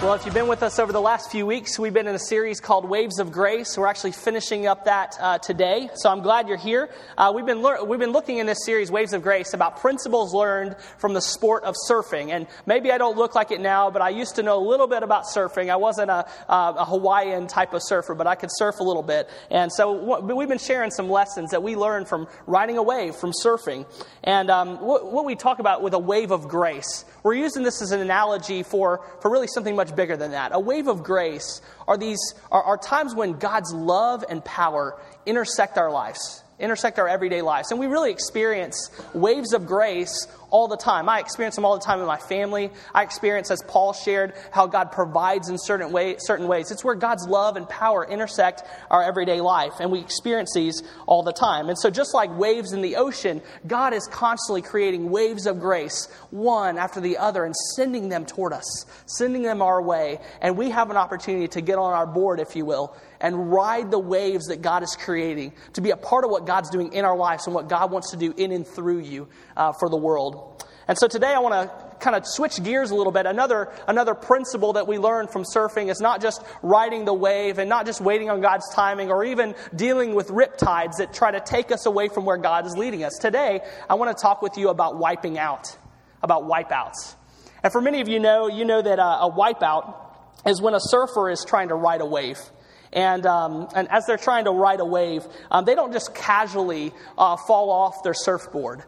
Well, if you've been with us over the last few weeks, we've been in a series called Waves of Grace. We're actually finishing up that today, so I'm glad you're here. We've been looking in this series, Waves of Grace, about principles learned from the sport of surfing. And maybe I don't look like it now, but I used to know a little bit about surfing. I wasn't a Hawaiian type of surfer, but I could surf a little bit. And so we've been sharing some lessons that we learned from riding a wave, from surfing. And what we talk about with a wave of grace, we're using this as an analogy for really something much bigger than that. A wave of grace are times when God's love and power intersect our lives, intersect our everyday lives. And we really experience waves of grace all the time. I experience them all the time in my family. I experience, as Paul shared, how God provides in certain ways. It's where God's love and power intersect our everyday life, and we experience these all the time. And so just like waves in the ocean, God is constantly creating waves of grace, one after the other, and sending them toward us, sending them our way. And we have an opportunity to get on our board, if you will, and ride the waves that God is creating, to be a part of what God's doing in our lives and what God wants to do in and through you for the world. And so today I want to kind of switch gears a little bit. Another principle that we learn from surfing is not just riding the wave and not just waiting on God's timing or even dealing with riptides that try to take us away from where God is leading us. Today, I want to talk with you about wiping out, about wipeouts. And for many of you know that a wipeout is when a surfer is trying to ride a wave. And as they're trying to ride a wave, they don't just casually fall off their surfboard.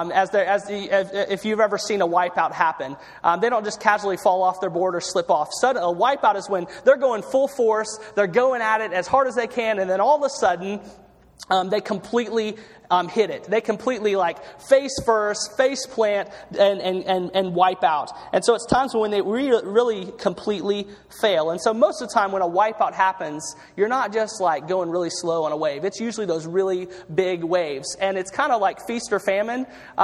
If you've ever seen a wipeout happen, they don't just casually fall off their board or slip off. A wipeout is when they're going full force, they're going at it as hard as they can, and then all of a sudden, they completely hit it. They completely face first, face plant, and wipe out. And so it's times when they really completely fail. And so most of the time when a wipeout happens, you're not just going really slow on a wave. It's usually those really big waves. And it's kind of like feast or famine.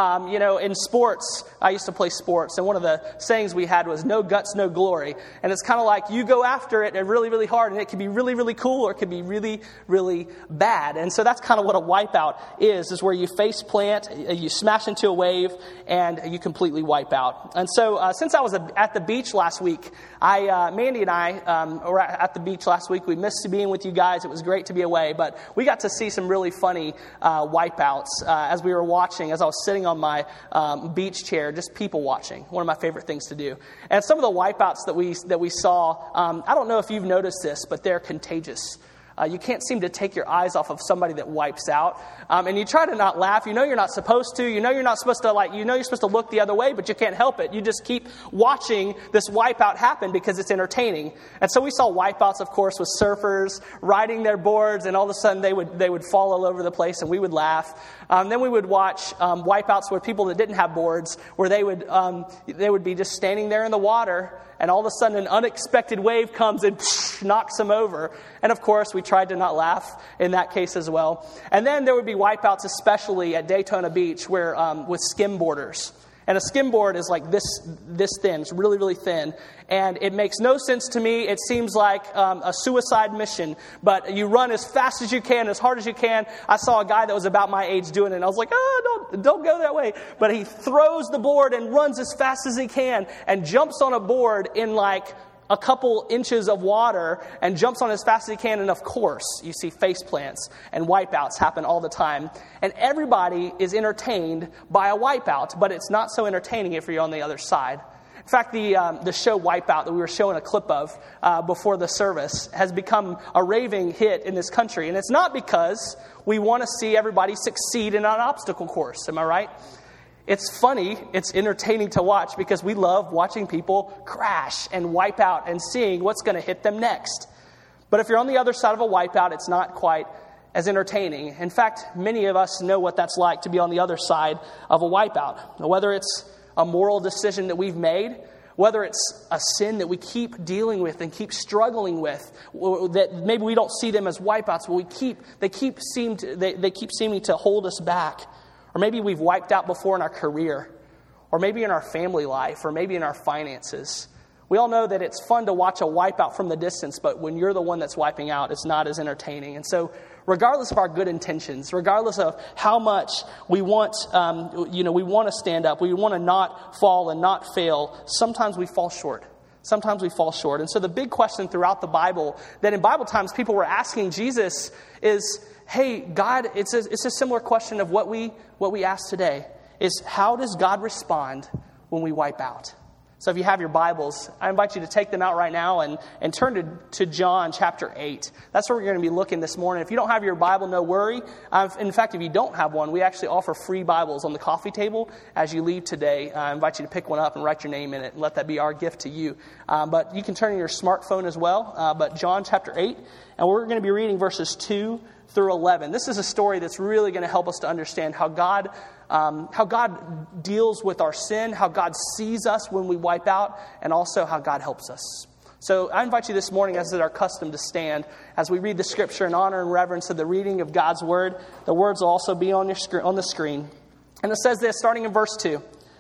In sports, I used to play sports, and one of the sayings we had was no guts, no glory. And it's kind of like you go after it really, really hard, and it can be really, really cool, or it can be really, really bad. And so that's kind of what a wipeout is where you face plant, you smash into a wave, and you completely wipe out. And so since I was at the beach last week, Mandy and I were at the beach last week. We missed being with you guys. It was great to be away, but we got to see some really funny wipeouts as we were watching, as I was sitting on my beach chair, just people watching. One of my favorite things to do. And some of the wipeouts that we saw, I don't know if you've noticed this, but they're contagious. You can't seem to take your eyes off of somebody that wipes out. And you try to not laugh. You know you're not supposed to. You know you're not supposed to you're supposed to look the other way, but you can't help it. You just keep watching this wipeout happen because it's entertaining. And so we saw wipeouts, of course, with surfers riding their boards, and all of a sudden they would fall all over the place, and we would laugh. Then we would watch wipeouts with people that didn't have boards, where they would be just standing there in the water, and all of a sudden an unexpected wave comes and knocks them over. And of course, we tried to not laugh in that case as well. And then there would be wipeouts, especially at Daytona Beach, where with skimboarders. And a skimboard is like this thin. It's really, really thin. And it makes no sense to me. It seems like a suicide mission. But you run as fast as you can, as hard as you can. I saw a guy that was about my age doing it, and I was like, don't go that way. But he throws the board and runs as fast as he can and jumps on a board in a couple inches of water and jumps on as fast as he can. And of course, you see face plants and wipeouts happen all the time. And everybody is entertained by a wipeout, but it's not so entertaining if you're on the other side. In fact, the show Wipeout that we were showing a clip of before the service has become a raving hit in this country. And it's not because we want to see everybody succeed in an obstacle course. Am I right? It's funny, it's entertaining to watch because we love watching people crash and wipe out and seeing what's going to hit them next. But if you're on the other side of a wipeout, it's not quite as entertaining. In fact, many of us know what that's like to be on the other side of a wipeout. Whether it's a moral decision that we've made, whether it's a sin that we keep dealing with and keep struggling with, that maybe we don't see them as wipeouts, but they keep seeming to hold us back. Or maybe we've wiped out before in our career, or maybe in our family life, or maybe in our finances. We all know that it's fun to watch a wipeout from the distance, but when you're the one that's wiping out, it's not as entertaining. And so regardless of our good intentions, regardless of how much we want to stand up, we want to not fall and not fail, sometimes we fall short. Sometimes we fall short. And so the big question throughout the Bible that in Bible times people were asking Jesus is, hey, God, it's a similar question of what we ask today, is how does God respond when we wipe out? So if you have your Bibles, I invite you to take them out right now and turn to John chapter 8. That's where we're going to be looking this morning. If you don't have your Bible, no worry. In fact, if you don't have one, we actually offer free Bibles on the coffee table as you leave today. I invite you to pick one up and write your name in it and let that be our gift to you. But you can turn in your smartphone as well. But John chapter 8, and we're going to be reading verses 2 through 11. This is a story that's really going to help us to understand how God deals with our sin, how God sees us when we wipe out, and also how God helps us. So I invite you this morning, as is our custom, to stand as we read the scripture in honor and reverence of the reading of God's word. The words will also be on the screen. And it says this, starting in verse 2.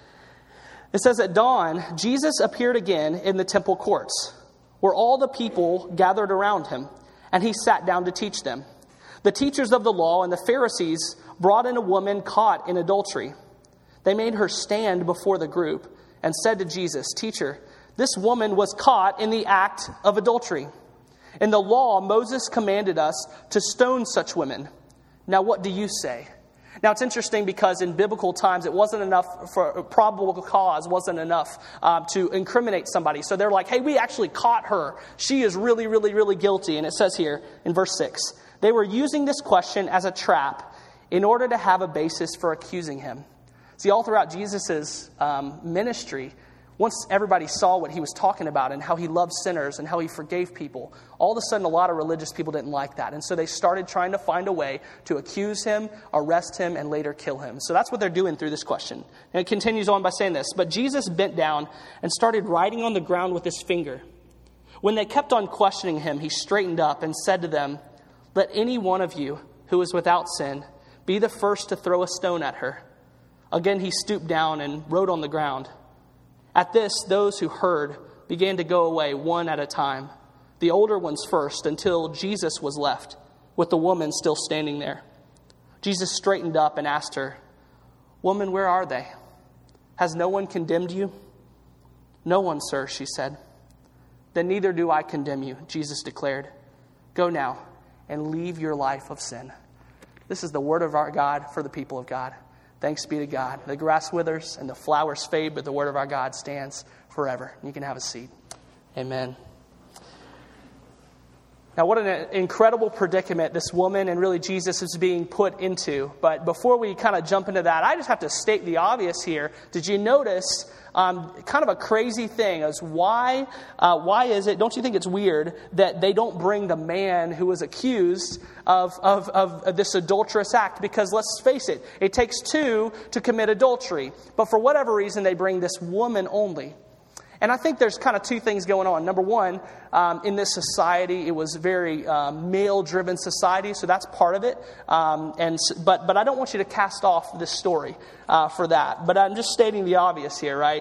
It says, at dawn, Jesus appeared again in the temple courts, where all the people gathered around him, and he sat down to teach them. The teachers of the law and the Pharisees brought in a woman caught in adultery. They made her stand before the group and said to Jesus, "Teacher, this woman was caught in the act of adultery. In the law, Moses commanded us to stone such women. Now what do you say?" Now it's interesting because in biblical times it wasn't enough for probable cause, wasn't enough to incriminate somebody. So they're like, hey, we actually caught her. She is really, really, really guilty. And it says here in verse 6, they were using this question as a trap in order to have a basis for accusing him. See, all throughout Jesus' ministry, once everybody saw what he was talking about and how he loved sinners and how he forgave people, all of a sudden a lot of religious people didn't like that. And so they started trying to find a way to accuse him, arrest him, and later kill him. So that's what they're doing through this question. And it continues on by saying this, but Jesus bent down and started writing on the ground with his finger. When they kept on questioning him, he straightened up and said to them, "Let any one of you who is without sin be the first to throw a stone at her." Again he stooped down and wrote on the ground. At this, those who heard began to go away one at a time, the older ones first, until Jesus was left, with the woman still standing there. Jesus straightened up and asked her, "Woman, where are they? Has no one condemned you?" "No one, sir," she said. "Then neither do I condemn you," Jesus declared. "Go now and leave your life of sin." This is the word of our God for the people of God. Thanks be to God. The grass withers and the flowers fade, but the word of our God stands forever. You can have a seat. Amen. Now, what an incredible predicament this woman and really Jesus is being put into. But before we kind of jump into that, I just have to state the obvious here. Did you notice kind of a crazy thing is why is it, don't you think it's weird that they don't bring the man who was accused of this adulterous act? Because let's face it, it takes two to commit adultery. But for whatever reason, they bring this woman only. And I think there's kind of two things going on. Number one, in this society, it was very male-driven society, so that's part of it. But I don't want you to cast off this story for that. But I'm just stating the obvious here, right?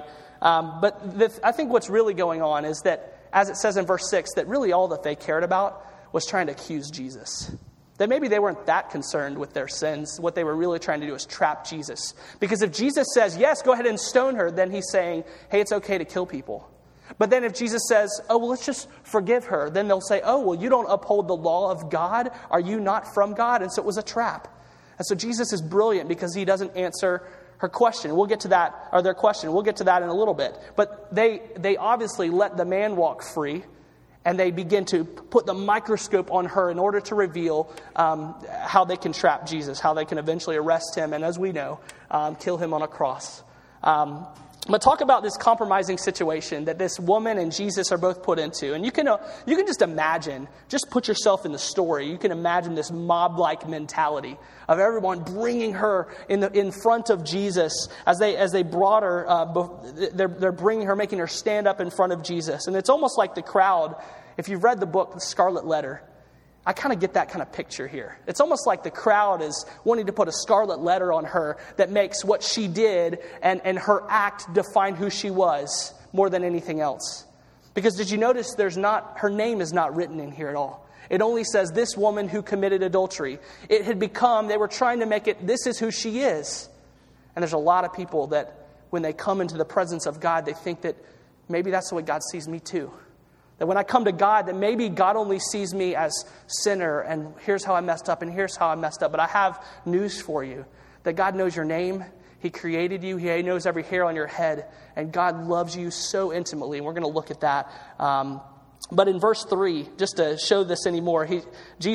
I think what's really going on is that, as it says in verse 6, that really all that they cared about was trying to accuse Jesus. That maybe they weren't that concerned with their sins. What they were really trying to do is trap Jesus. Because if Jesus says, yes, go ahead and stone her, then he's saying, hey, it's okay to kill people. But then if Jesus says, oh, well, let's just forgive her, then they'll say, oh, well, you don't uphold the law of God. Are you not from God? And so it was a trap. And so Jesus is brilliant because he doesn't answer her question. We'll get to that, or their question. We'll get to that in a little bit. But they obviously let the man walk free. And they begin to put the microscope on her in order to reveal how they can trap Jesus, how they can eventually arrest him, and as we know, kill him on a cross. But talk about this compromising situation that this woman and Jesus are both put into. And you can just imagine, just put yourself in the story. You can imagine this mob-like mentality of everyone bringing her in front of Jesus as they brought her. They're bringing her, making her stand up in front of Jesus. And it's almost like the crowd. If you've read the book, The Scarlet Letter, I kind of get that kind of picture here. It's almost like the crowd is wanting to put a scarlet letter on her that makes what she did and her act define who she was more than anything else. Because did you notice her name is not written in here at all. It only says this woman who committed adultery. It had become, they were trying to make it, this is who she is. And there's a lot of people that when they come into the presence of God, they think that maybe that's the way God sees me too. That when I come to God, that maybe God only sees me as sinner, and here's how I messed up, and here's how I messed up. But I have news for you, that God knows your name. He created you. He knows every hair on your head. And God loves you so intimately. And we're going to look at that. But in verse 3, just to show this anymore, it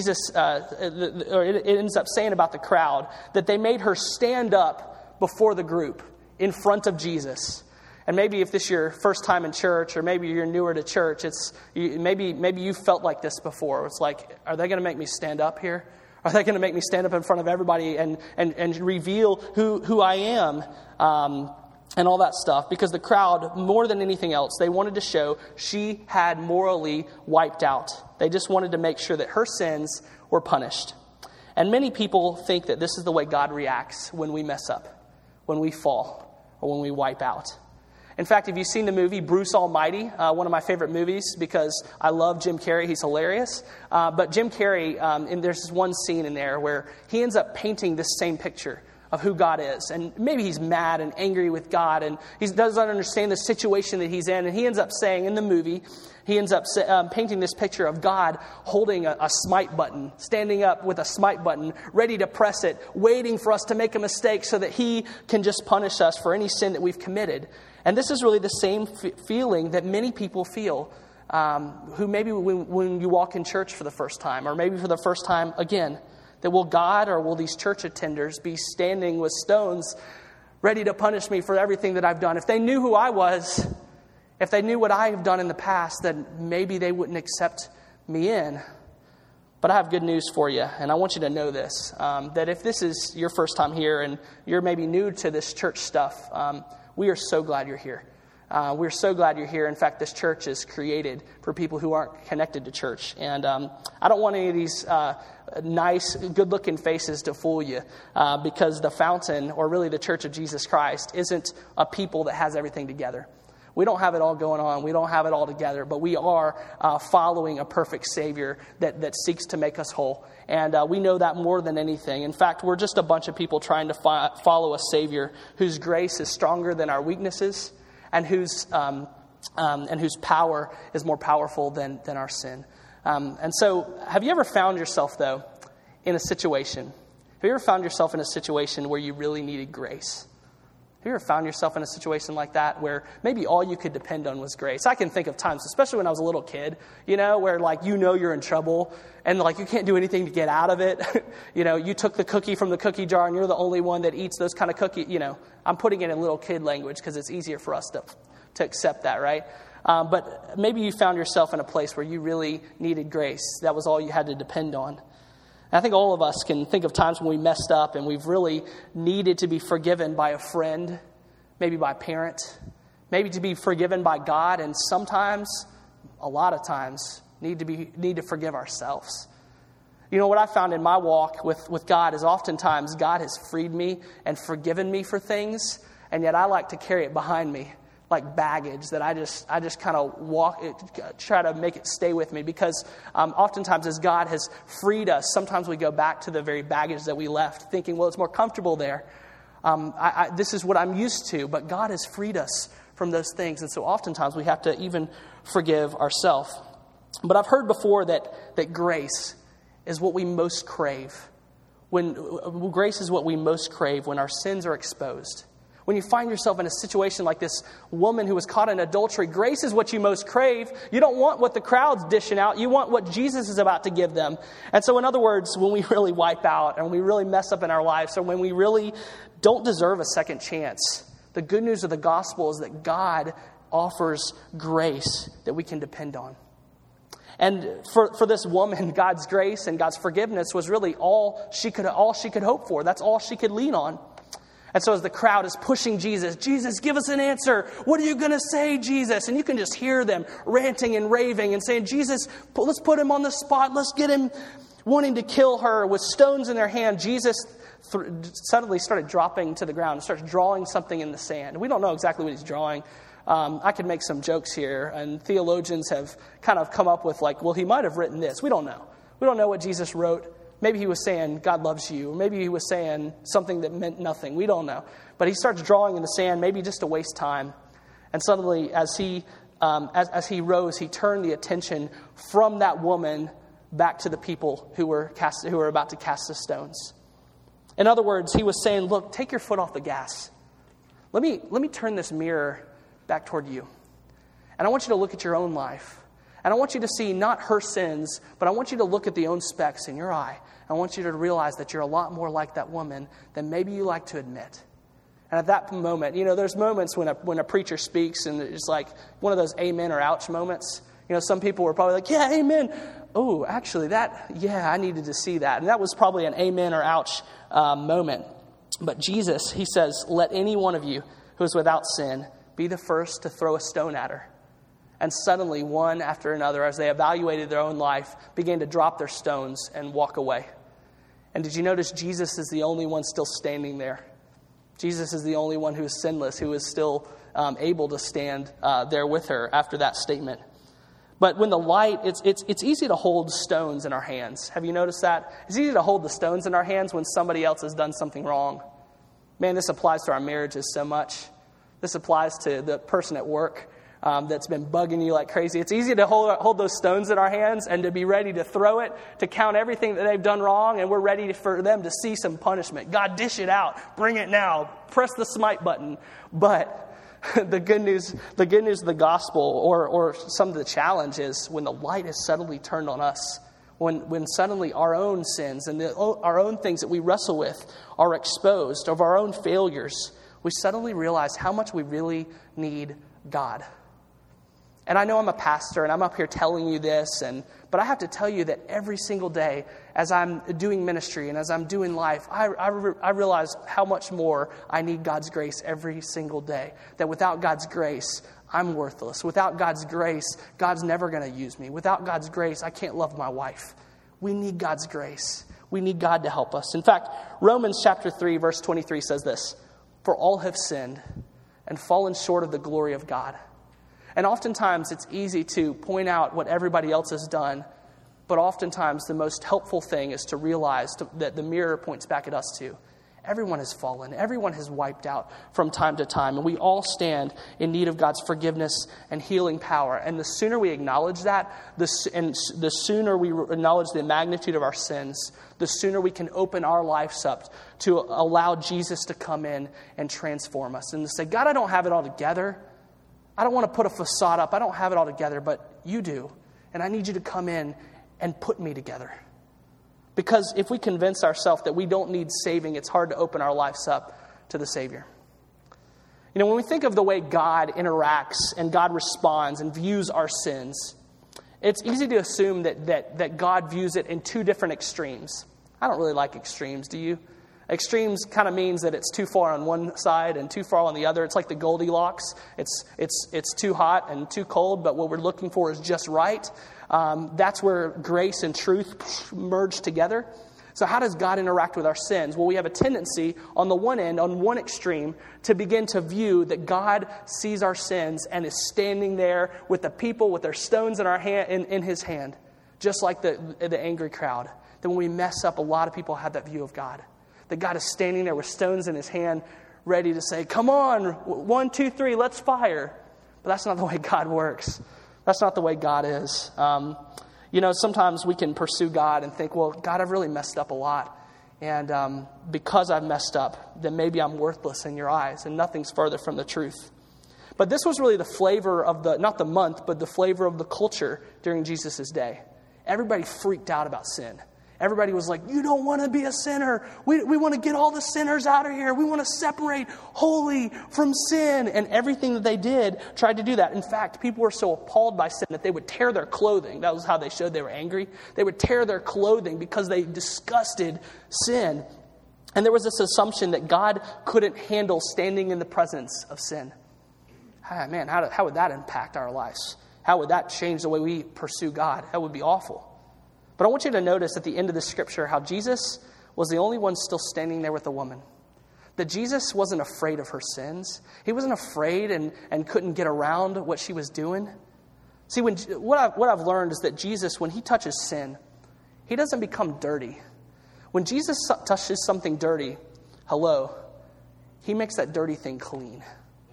ends up saying about the crowd that they made her stand up before the group in front of Jesus. And maybe if this is your first time in church, or maybe you're newer to church, maybe you felt like this before. It's like, are they going to make me stand up here? Are they going to make me stand up in front of everybody and reveal who I am and all that stuff? Because the crowd, more than anything else, they wanted to show she had morally wiped out. They just wanted to make sure that her sins were punished. And many people think that this is the way God reacts when we mess up, when we fall, or when we wipe out. In fact, if you've seen the movie Bruce Almighty, one of my favorite movies because I love Jim Carrey, he's hilarious. But Jim Carrey, and there's this one scene in there where he ends up painting this same picture of who God is. And maybe he's mad and angry with God, and he doesn't understand the situation that he's in. And he ends up saying in the movie, he ends up painting this picture of God holding a smite button, standing up with a smite button, ready to press it, waiting for us to make a mistake so that he can just punish us for any sin that we've committed. And this is really the same feeling that many people feel who maybe when you walk in church for the first time, or maybe for the first time again, that will God or will these church attenders be standing with stones ready to punish me for everything that I've done? If they knew who I was, if they knew what I have done in the past, then maybe they wouldn't accept me in. But I have good news for you, and I want you to know this, that if this is your first time here and you're maybe new to this church stuff, we are so glad you're here. We're so glad you're here. In fact, this church is created for people who aren't connected to church. And I don't want any of these nice, good-looking faces to fool you because the fountain, or really the Church of Jesus Christ, isn't a people that has everything together. We don't have it all going on. We don't have it all together. But we are following a perfect Savior that seeks to make us whole. And we know that more than anything. In fact, we're just a bunch of people trying to follow a Savior whose grace is stronger than our weaknesses, and whose power is more powerful than our sin. And so, have you ever found yourself, though, in a situation? Have you ever found yourself in a situation where you really needed grace? Have you ever found yourself in a situation like that where maybe all you could depend on was grace? I can think of times, especially when I was a little kid, where you're in trouble and you can't do anything to get out of it. You took the cookie from the cookie jar and you're the only one that eats those kind of cookies. I'm putting it in little kid language because it's easier for us to accept that, right? But maybe you found yourself in a place where you really needed grace. That was all you had to depend on. And I think all of us can think of times when we messed up and we've really needed to be forgiven by a friend, maybe by a parent, maybe to be forgiven by God, and sometimes, a lot of times, need to forgive ourselves. What I found in my walk with God is oftentimes God has freed me and forgiven me for things, and yet I like to carry it behind me like baggage that I just kind of try to make it stay with me, because oftentimes as God has freed us, sometimes we go back to the very baggage that we left, thinking, well, it's more comfortable there. This is what I'm used to, but God has freed us from those things, and so oftentimes we have to even forgive ourselves. But I've heard before that grace is what we most crave. Grace is what we most crave when our sins are exposed. When you find yourself in a situation like this woman who was caught in adultery, grace is what you most crave. You don't want what the crowd's dishing out. You want what Jesus is about to give them. And so in other words, when we really wipe out and we really mess up in our lives, or when we really don't deserve a second chance, the good news of the gospel is that God offers grace that we can depend on. And for this woman, God's grace and God's forgiveness was really all she could hope for. That's all she could lean on. And so as the crowd is pushing Jesus, give us an answer. What are you going to say, Jesus? And you can just hear them ranting and raving and saying, Jesus, let's put him on the spot. Let's get him, wanting to kill her with stones in their hand. Jesus suddenly started dropping to the ground and starts drawing something in the sand. We don't know exactly what he's drawing. I could make some jokes here, and theologians have kind of come up with he might have written this. We don't know. We don't know what Jesus wrote. Maybe he was saying, God loves you. Or maybe he was saying something that meant nothing. We don't know. But he starts drawing in the sand, maybe just to waste time. And suddenly, as he as he rose, he turned the attention from that woman back to the people who were about to cast the stones. In other words, he was saying, look, take your foot off the gas. Let me turn this mirror back toward you. And I want you to look at your own life. And I want you to see not her sins, but I want you to look at the own specks in your eye. I want you to realize that you're a lot more like that woman than maybe you like to admit. And at that moment, there's moments when a preacher speaks and it's like one of those amen or ouch moments. Some people were probably like, yeah, amen. Oh, actually, I needed to see that. And that was probably an amen or ouch moment. But Jesus, he says, let any one of you who is without sin be the first to throw a stone at her. And suddenly, one after another, as they evaluated their own life, began to drop their stones and walk away. And did you notice Jesus is the only one still standing there? Jesus is the only one who is sinless, who is still able to stand there with her after that statement. But when the light, it's easy to hold stones in our hands. Have you noticed that? It's easy to hold the stones in our hands when somebody else has done something wrong. Man, this applies to our marriages so much. This applies to the person at work that's been bugging you like crazy. It's easy to hold those stones in our hands and to be ready to throw it, to count everything that they've done wrong, and we're ready for them to see some punishment. God, dish it out. Bring it now. Press the smite button. But the good news of the gospel, or some of the challenge, is when the light is suddenly turned on us, when suddenly our own sins and our own things that we wrestle with are exposed, of our own failures, we suddenly realize how much we really need God. And I know I'm a pastor and I'm up here telling you this, but I have to tell you that every single day as I'm doing ministry and as I'm doing life, I realize how much more I need God's grace every single day. That without God's grace, I'm worthless. Without God's grace, God's never going to use me. Without God's grace, I can't love my wife. We need God's grace. We need God to help us. In fact, Romans chapter 3, verse 23 says this, "For all have sinned and fallen short of the glory of God." And oftentimes it's easy to point out what everybody else has done, but oftentimes the most helpful thing is to realize that the mirror points back at us too. Everyone has fallen. Everyone has wiped out from time to time, and we all stand in need of God's forgiveness and healing power. And the sooner we acknowledge that, the sooner we acknowledge the magnitude of our sins, the sooner we can open our lives up to allow Jesus to come in and transform us and to say, God, I don't have it all together. I don't want to put a facade up. I don't have it all together, but you do. And I need you to come in and put me together. Because if we convince ourselves that we don't need saving, it's hard to open our lives up to the Savior. When we think of the way God interacts and God responds and views our sins, it's easy to assume that God views it in two different extremes. I don't really like extremes, do you? Extremes kind of means that it's too far on one side and too far on the other. It's like the Goldilocks. It's too hot and too cold, but what we're looking for is just right. That's where grace and truth merge together. So how does God interact with our sins? Well, we have a tendency on the one end, on one extreme, to begin to view that God sees our sins and is standing there with the people with their stones in our hand, in his hand, just like the angry crowd. Then when we mess up, a lot of people have that view of God. That God is standing there with stones in his hand, ready to say, come on, 1, 2, 3, let's fire. But that's not the way God works. That's not the way God is. Sometimes we can pursue God and think, well, God, I've really messed up a lot. And because I've messed up, then maybe I'm worthless in your eyes. And nothing's further from the truth. But this was really the flavor of not the month, but the flavor of the culture during Jesus' day. Everybody freaked out about sin. Everybody was like, you don't want to be a sinner. We want to get all the sinners out of here. We want to separate holy from sin. And everything that they did tried to do that. In fact, people were so appalled by sin that they would tear their clothing. That was how they showed they were angry. They would tear their clothing because they disgusted sin. And there was this assumption that God couldn't handle standing in the presence of sin. Man, how would that impact our lives? How would that change the way we pursue God? That would be awful. But I want you to notice at the end of the scripture how Jesus was the only one still standing there with the woman. That Jesus wasn't afraid of her sins. He wasn't afraid and couldn't get around what she was doing. See, what I've learned is that Jesus, when he touches sin, he doesn't become dirty. When Jesus touches something dirty, he makes that dirty thing clean.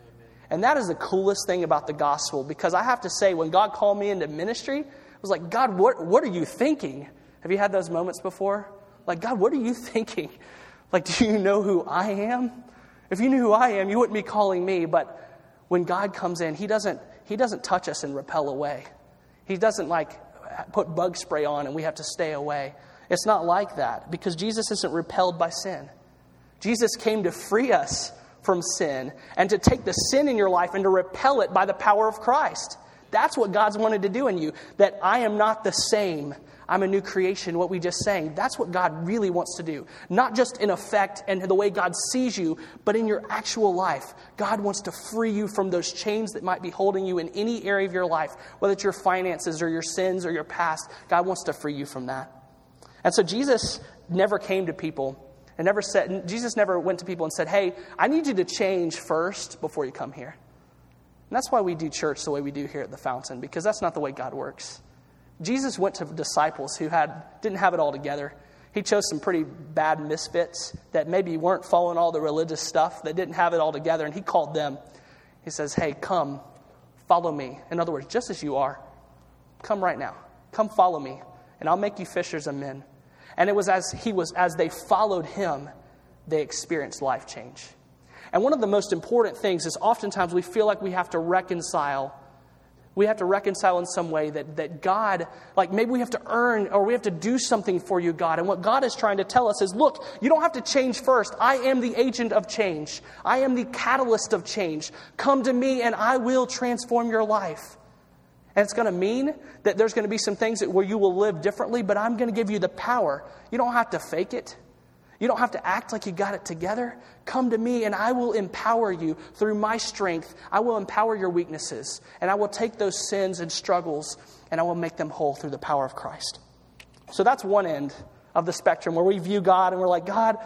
And that is the coolest thing about the gospel, because I have to say, when God called me into ministry, I was like, God, what are you thinking? Have you had those moments before? Like, God, what are you thinking? Like, do you know who I am? If you knew who I am, you wouldn't be calling me. But when God comes in, He doesn't touch us and repel away. He doesn't put bug spray on and we have to stay away. It's not like that, because Jesus isn't repelled by sin. Jesus came to free us from sin and to take the sin in your life and to repel it by the power of Christ. That's what God's wanted to do in you. That I am not the same. I'm a new creation, what we just sang. That's what God really wants to do. Not just in effect and the way God sees you, but in your actual life. God wants to free you from those chains that might be holding you in any area of your life, whether it's your finances or your sins or your past. God wants to free you from that. And so Jesus never came to people and Jesus never went to people and said, hey, I need you to change first before you come here. And that's why we do church the way we do here at the Fountain, because that's not the way God works. Jesus went to disciples who didn't have it all together. He chose some pretty bad misfits that maybe weren't following all the religious stuff, that didn't have it all together, and He called them. He says, hey, come, follow me. In other words, just as you are, come right now. Come follow me, and I'll make you fishers of men. And it was as they followed Him, they experienced life change. And one of the most important things is oftentimes we feel like we have to reconcile. We have to reconcile in some way that God, like maybe we have to earn or we have to do something for you, God. And what God is trying to tell us is, look, you don't have to change first. I am the agent of change. I am the catalyst of change. Come to me and I will transform your life. And it's going to mean that there's going to be some things where you will live differently, but I'm going to give you the power. You don't have to fake it. You don't have to act like you got it together. Come to me and I will empower you through my strength. I will empower your weaknesses. And I will take those sins and struggles and I will make them whole through the power of Christ. So that's one end of the spectrum where we view God and we're like, God,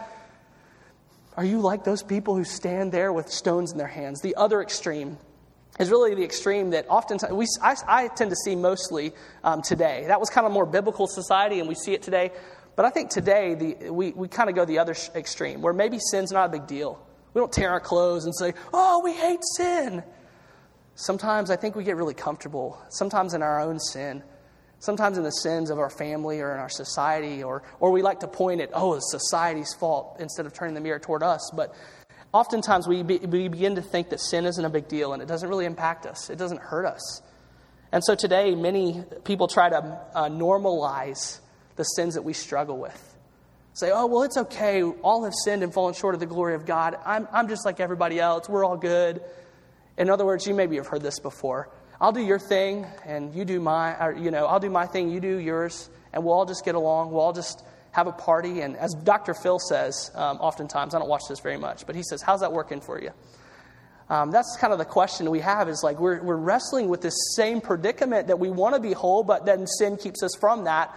are you like those people who stand there with stones in their hands? The other extreme is really the extreme that oftentimes I tend to see mostly today. That was kind of more biblical society, and we see it today. But I think today we kind of go the other extreme, where maybe sin's not a big deal. We don't tear our clothes and say, oh, we hate sin. Sometimes I think we get really comfortable, sometimes in our own sin, sometimes in the sins of our family or in our society, or we like to point at, oh, it's society's fault instead of turning the mirror toward us. But oftentimes we begin to think that sin isn't a big deal and it doesn't really impact us. It doesn't hurt us. And so today many people try to normalize the sins that we struggle with. Say, oh, well, it's okay. All have sinned and fallen short of the glory of God. I'm just like everybody else. We're all good. In other words, you maybe have heard this before. I'll do your thing and you do mine. I'll do my thing, you do yours, and we'll all just get along. We'll all just have a party. And as Dr. Phil says, oftentimes, I don't watch this very much, but he says, how's that working for you? That's kind of the question we have, is like we're wrestling with this same predicament that we want to be whole, but then sin keeps us from that.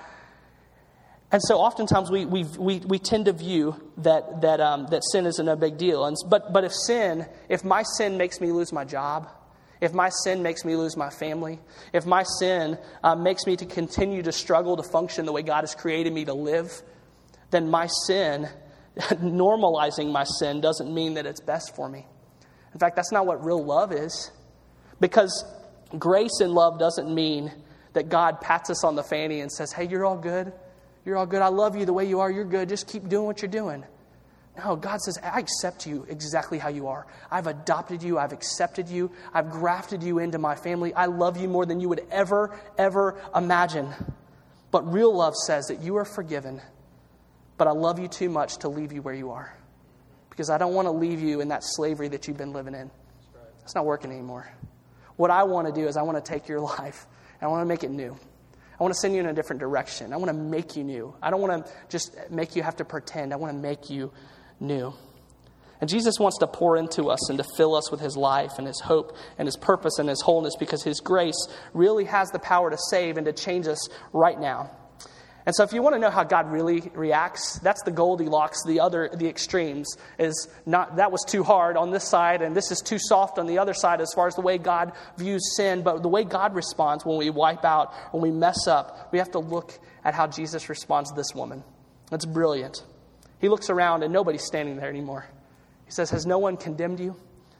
And so oftentimes we tend to view that sin isn't a big deal. But if my sin makes me lose my job, if my sin makes me lose my family, if my sin makes me to continue to struggle to function the way God has created me to live, then my sin, normalizing my sin, doesn't mean that it's best for me. In fact, that's not what real love is. Because grace and love doesn't mean that God pats us on the fanny and says, hey, you're all good. You're all good. I love you the way you are. You're good. Just keep doing what you're doing. No, God says, I accept you exactly how you are. I've adopted you. I've accepted you. I've grafted you into my family. I love you more than you would ever imagine. But real love says that you are forgiven, but I love you too much to leave you where you are. Because I don't want to leave you in that slavery that you've been living in. It's not working anymore. What I want to do is I want to take your life and I want to make it new. I want to send you in a different direction. I want to make you new. I don't want to just make you have to pretend. I want to make you new. And Jesus wants to pour into us and to fill us with His life and His hope and His purpose and His wholeness, because His grace really has the power to save and to change us right now. And so if you want to know how God really reacts, that's the Goldilocks. The extremes is not, that was too hard on this side and this is too soft on the other side as far as the way God views sin. But the way God responds when we wipe out, when we mess up, we have to look at how Jesus responds to this woman. That's brilliant. He looks around and nobody's standing there anymore. He says, has no one condemned you?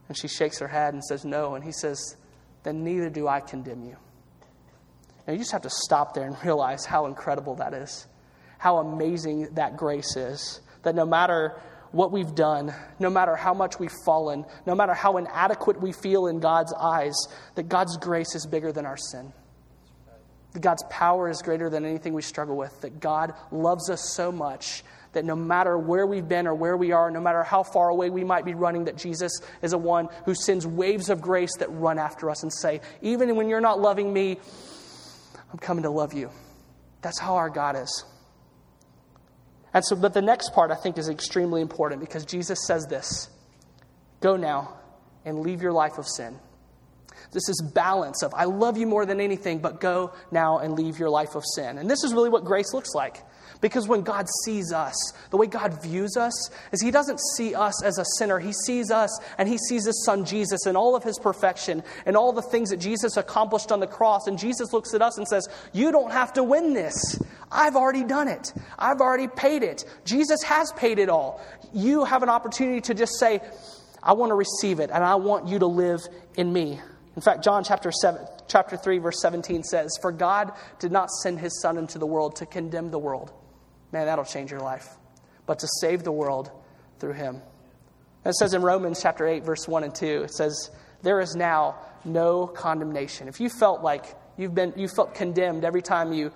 And she shakes her head and says, no. And he says, then neither do I condemn you. And you just have to stop there and realize how incredible that is. How amazing that grace is. That no matter what we've done, no matter how much we've fallen, no matter how inadequate we feel in God's eyes, that God's grace is bigger than our sin. That God's power is greater than anything we struggle with. That God loves us so much that no matter where we've been or where we are, no matter how far away we might be running, that Jesus is a one who sends waves of grace that run after us and say, even when you're not loving me, I'm coming to love you. That's how our God is. And so, but the next part I think is extremely important because Jesus says this, go now and leave your life of sin. This is balance of, I love you more than anything, but go now and leave your life of sin. And this is really what grace looks like. Because when God sees us, the way God views us is he doesn't see us as a sinner. He sees us and he sees his son Jesus and all of his perfection and all the things that Jesus accomplished on the cross. And Jesus looks at us and says, you don't have to win this. I've already done it. I've already paid it. Jesus has paid it all. You have an opportunity to just say, I want to receive it and I want you to live in me. In fact, John chapter 3, verse 17 says, for God did not send his son into the world to condemn the world. Man, that'll change your life. But to save the world through him. And it says in Romans chapter 8, verse 1 and 2, it says, there is now no condemnation. If you felt like you felt condemned every time you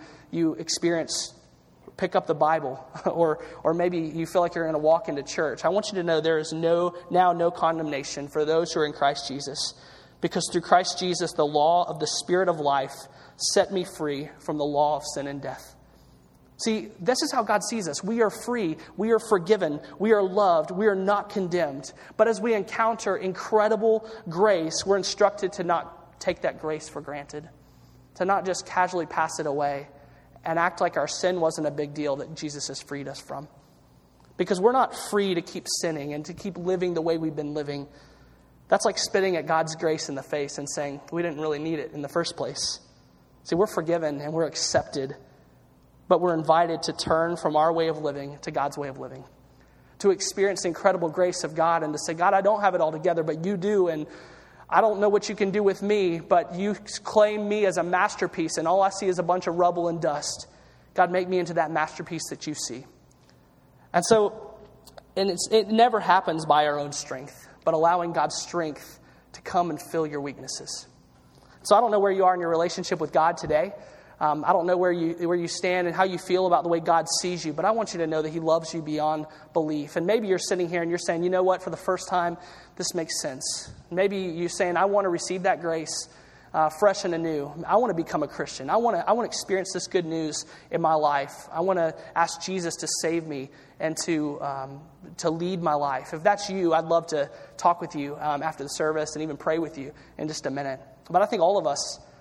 pick up the Bible, or maybe you feel like you're going to walk into church, I want you to know there is now no condemnation for those who are in Christ Jesus. Because through Christ Jesus, the law of the Spirit of life set me free from the law of sin and death. See, this is how God sees us. We are free. We are forgiven. We are loved. We are not condemned. But as we encounter incredible grace, we're instructed to not take that grace for granted. To not just casually pass it away and act like our sin wasn't a big deal that Jesus has freed us from. Because we're not free to keep sinning and to keep living the way we've been living. That's like spitting at God's grace in the face and saying, we didn't really need it in the first place. See, we're forgiven and we're accepted. But we're invited to turn from our way of living to God's way of living. To experience the incredible grace of God and to say, God, I don't have it all together, but you do. And I don't know what you can do with me, but you claim me as a masterpiece. And all I see is a bunch of rubble and dust. God, make me into that masterpiece that you see. And so, it never happens by our own strength, but allowing God's strength to come and fill your weaknesses. So I don't know where you are in your relationship with God today. I don't know where you stand and how you feel about the way God sees you, but I want you to know that he loves you beyond belief. And maybe you're sitting here and you're saying, you know what, for the first time, this makes sense. Maybe you're saying, I want to receive that grace fresh and anew. I want to become a Christian. I want to experience this good news in my life. I want to ask Jesus to save me and to lead my life. If that's you, I'd love to talk with you after the service and even pray with you in just a minute. But I think all of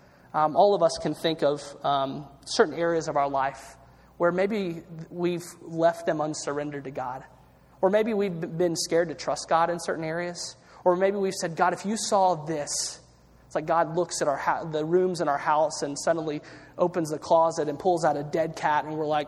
us can think of certain areas of our life where maybe we've left them unsurrendered to God. Or maybe we've been scared to trust God in certain areas. Or maybe we've said, God, if you saw this, it's like God looks at the rooms in our house and suddenly opens the closet and pulls out a dead cat. And we're like,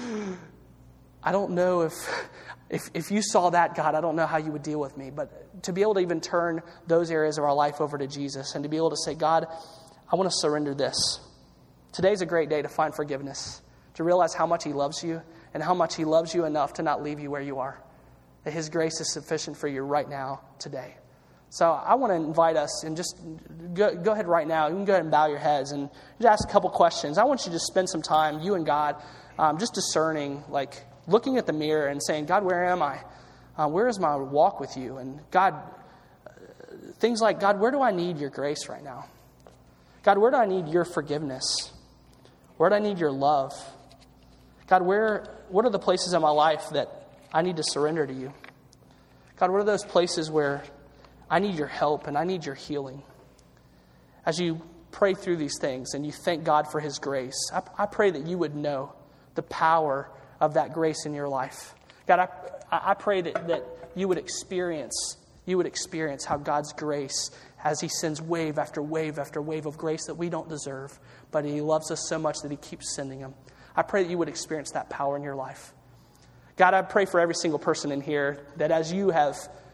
I don't know if you saw that, God, I don't know how you would deal with me. But to be able to even turn those areas of our life over to Jesus and to be able to say, God, I want to surrender this. Today's a great day to find forgiveness, to realize how much he loves you and how much he loves you enough to not leave you where you are. That his grace is sufficient for you right now, today. So I want to invite us and just go ahead right now. You can go ahead and bow your heads and just ask a couple questions. I want you to spend some time, you and God, just discerning, like looking at the mirror and saying, God, where am I? Where is my walk with you? And God, things like, God, where do I need your grace right now? God, where do I need your forgiveness? Where do I need your love? God, what are the places in my life that I need to surrender to you? God, what are those places where I need your help and I need your healing? As you pray through these things and you thank God for his grace, I pray that you would know the power of that grace in your life. God, I pray that you would experience how God's grace, as he sends wave after wave after wave of grace that we don't deserve, but he loves us so much that he keeps sending them. I pray that you would experience that power in your life. God, I pray for every single person in here that as you have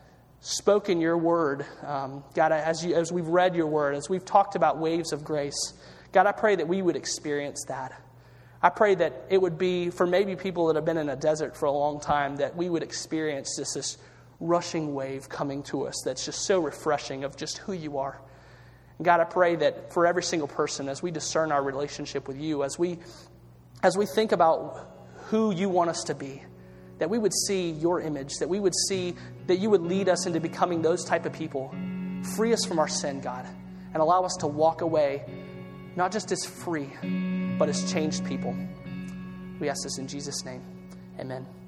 spoken your word, God, as we've read your word, as we've talked about waves of grace, God, I pray that we would experience that. I pray that it would be, for maybe people that have been in a desert for a long time, that we would experience this rushing wave coming to us that's just so refreshing of just who you are. And God, I pray that for every single person, as we discern our relationship with you, as we think about who you want us to be, that we would see your image, that we would see that you would lead us into becoming those type of people. Free us from our sin, God, and allow us to walk away, not just as free, but as changed people. We ask this in Jesus' name. Amen.